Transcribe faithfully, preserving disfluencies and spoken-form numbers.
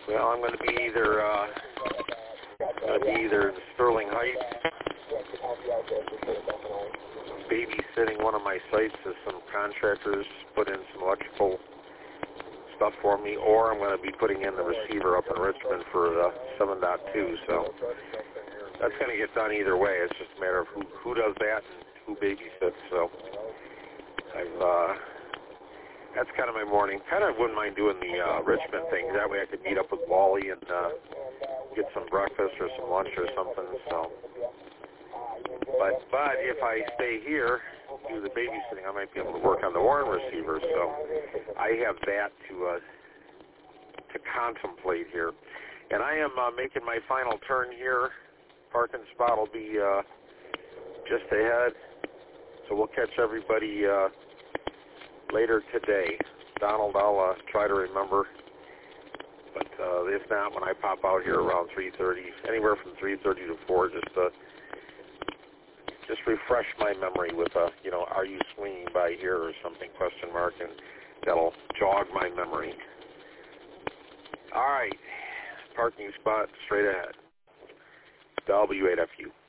Well, I'm going to be either uh, going to be either Sterling Heights, babysitting one of my sites as some contractors put in some electrical stuff for me, or I'm going to be putting in the receiver up in Richmond for the seven point two. So that's going to get done either way. It's just a matter of who who does that and who babysits. So I've uh, that's kind of my morning. Kind of wouldn't mind doing the uh, Richmond thing. That way I could meet up with Wally and uh, get some breakfast or some lunch or something. So, but but if I stay here, do the babysitting, I might be able to work on the Warren receiver. So I have that to uh, to contemplate here. And I am uh, making my final turn here. Parking spot will be uh, just ahead. So we'll catch everybody uh, later today. Donald, I'll uh, try to remember. But uh, if not, when I pop out here around three thirty, anywhere from three thirty to four, just uh, just refresh my memory with a, you know, are you swinging by here or something, question mark, and that'll jog my memory. All right, parking spot straight ahead. W eight F U.